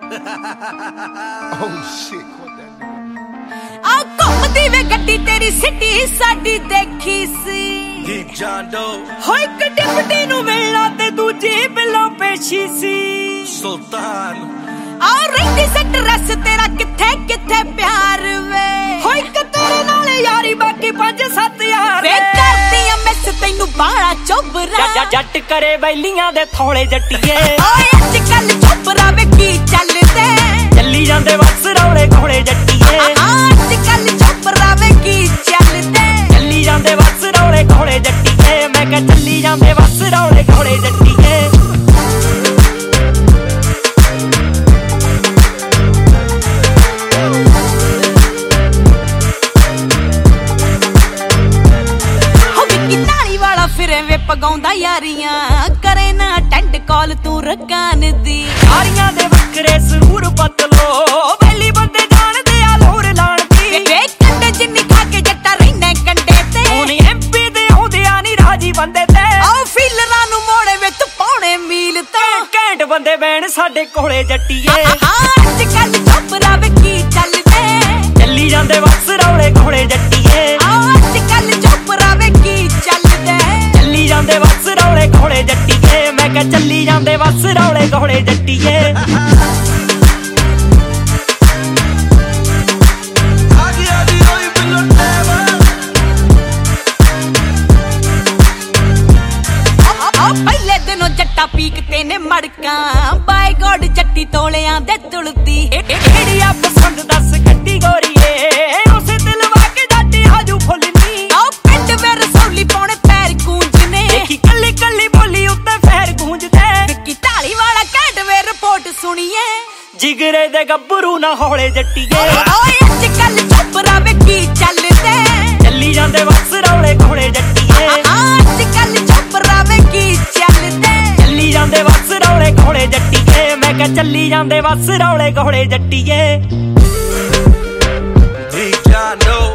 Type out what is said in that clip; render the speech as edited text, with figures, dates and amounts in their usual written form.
Oh shit, caught that nigga. ਆ ਘੁੰਮਦੀ ਵੇ ਗੱਡੀ ਤੇਰੀ ਸਿੱਟੀ ਸਾਡੀ ਦੇਖੀ ਸੀ ਜੀ ਜਾਂਦੋ ਹੋਏ ਇੱਕ ਡਿਪਟੀ ਨੂੰ ਮਿਲਣਾ ਤੇ ਦੂਜੀ ਬਿੱਲੋਂ ਪੇਸ਼ੀ ਸੀ ਸੁਲਤਾਨ ਆ ਰਹਿੰਦੀ ਸਟ੍ਰੈਸ ਤੇਰਾ ਕਿੱਥੇ ਕਿੱਥੇ ਪਿਆਰ ਵੇ ਹੋਏ ਇੱਕ ਤੇਰੇ ਨਾਲ ਯਾਰੀ ਬਾਕੀ 5-7 ਯਾਰ ਵੇ ਕਰਦੀ ਆ ਮਿਸ ਤੈਨੂੰ ਬਾਹਲਾ ਚੋਬਰਾ ਜੱਟ ਕਰੇ ਬੈਲੀਆਂ ਦੇ ਥੋੜੇ ਜੱਟੀਏ ਓਏ ਅੱਜ ਕੱਲ ਚੋਬਰਾ ਵੇ ਕੀ ਚੱਲਦੇ ਚੱਲੀ ਜਾਂਦੇ ਵਕਸ ਰੌਲੇ ਘੋੜੇ ਜੱਟੀਏ ਅੱਜ ਕੱਲ ਚੋਬਰਾ ਵੇ ਕੀ ਚੱਲਦੇ ਚੱਲੀ ਜਾਂਦੇ ਵਕਸ ਰੌਲੇ ਘੋੜੇ ਜੱਟੀਏ ਮੈਂ ਕਿਹਾ ਚੱਲੀ ਜਾਂਦੇ ਵਕਸ ਰੌਲੇ ਘੋੜੇ ਜੱਟੀਏ ਫਿਰੇ ਵੇ ਪਗਾਉਂਦਾ ਯਾਰੀਆਂ ਕਰੇ ਨਾ ਅਟੈਂਡ ਕਾਲ ਤੂੰ ਰਕਾਨ ਦੀ ਸਾਰੀਆਂ ਦੇ ਵੱਖਰੇ ਸਰੂਰ ਬਦਲੋ ਵੈਲੀ ਬੰਦੇ ਜਾਣਦੇ ਆ ਲੋਰ ਲਾਣ ਦੀ ਵੇ ਕੰਡੇ ਜਿੰਨੀ ਖਾ ਕੇ ਜੱਟਾ ਰਹਿਣਾ ਕੰਡੇ ਤੇ ਹੁਣ ਐਮਪੀ ਦੇ ਆਉਂਦਿਆਂ ਨਹੀਂ ਰਾਜੀ ਬੰਦੇ ਤੇ ਆਓ ਫੀਲਰਾਂ ਨੂੰ ਮੋੜੇ ਵੇ ਤੂੰ ਪੌਣੇ ਮੀਲ ਤੋਂ ਘੈਂਟ ਬੰਦੇ ਬੈਣ ਸਾਡੇ ਕੋਲੇ ਜੱਟੀਏ ਅੱਜ ਕੱਲ ਚੋਬਰਾ ਵੇ ਕੀ ਚੱਲਦੇ ਚੱਲੀ ਜਾਂਦੇ ਵਕਸ ਰੌਲੇ ਘੋੜੇ ਜੱਟੀਏ ਅੱਜ ਕੱਲ ਚੋਬਰਾ ਵੇ ਕੀ ਚੱਲਦੇ ਚੱਲੀ ਜਾਂਦੇ ਵਕਸ ਰੌਲੇ ਘੋੜੇ ਜੱਟੀਏ ਮੈਂ ਕਿਹਾ ਚੱਲੀ ਜਾਂਦੇ ਵਕਸ ਰੌਲੇ ਘੋੜੇ ਜੱਟੀਏ ਪਹਿਲੇ ਦਿਨੋਂ ਜੱਟਾ ਪੀਕਤੇ ਨੇ ਮੜਕਾਂ ਬਾਈ ਗੋਡ ਜੱਟੀ ਤੋਲਿਆਂ ਦੇ ਤੁਲਦੀ ਕਿਹੜੀ ਆ ਪਸੰਦ ਦੱਸ ਗੱਡੀ ਗੋਰੀਏ ਉਸੇ ਦਿਲ ਵਾਕੇ ਜੱਟੀ ਹਾਜੂ ਫੁੱਲਨੀ ਆਓ ਪਿੰਡ ਵੇ ਰਸੌਲੀ ਪਾਉਣੇ ਪੈਰ ਗੂੰਜਨੇ ਦੇਖੀ ਕੱਲੀ ਕੱਲੀ ਬੋਲੀ ਉੱਤੇ ਫੇਰ ਗੂੰਜਦੇ ਵਿੱਕੀ ਢਾਲੀ ਵਾਲਾ ਘੈਂਟ ਵੇ ਰਿਪੋਰਟ ਸੁਣੀਏ ਜਿਗਰੇ ਦੇ ਗੱਭਰੂ ਨਾ ਹੌਲੇ ਜੱਟੀਏ ਓਏ ਅੱਜ ਕੱਲ ਚੋਬਰਾ ਵੇ ਕੀ ਚੱਲਦੇ ਚੱਲੀ ਜਾਂਦੇ ਵਕਸ ਰੌਲੇ ਘੋੜੇ ਜੱਟੀਏ ਅੱਜ ਕੱਲ ਚੋਬਰਾ ਵੇ ਕੀ ਚੱਲਦੇ ਚੱਲੀ ਜਾਂਦੇ ਵਕਸ ਰੌਲੇ ਘੋੜੇ ਜੱਟੀਏ ਮੈਂ ਕਿਹਾ ਚੱਲੀ ਜਾਂਦੇ ਵਕਸ ਰੌਲੇ ਘੋੜੇ ਜੱਟੀਏ ਜੀ ਜਾਂਦੋ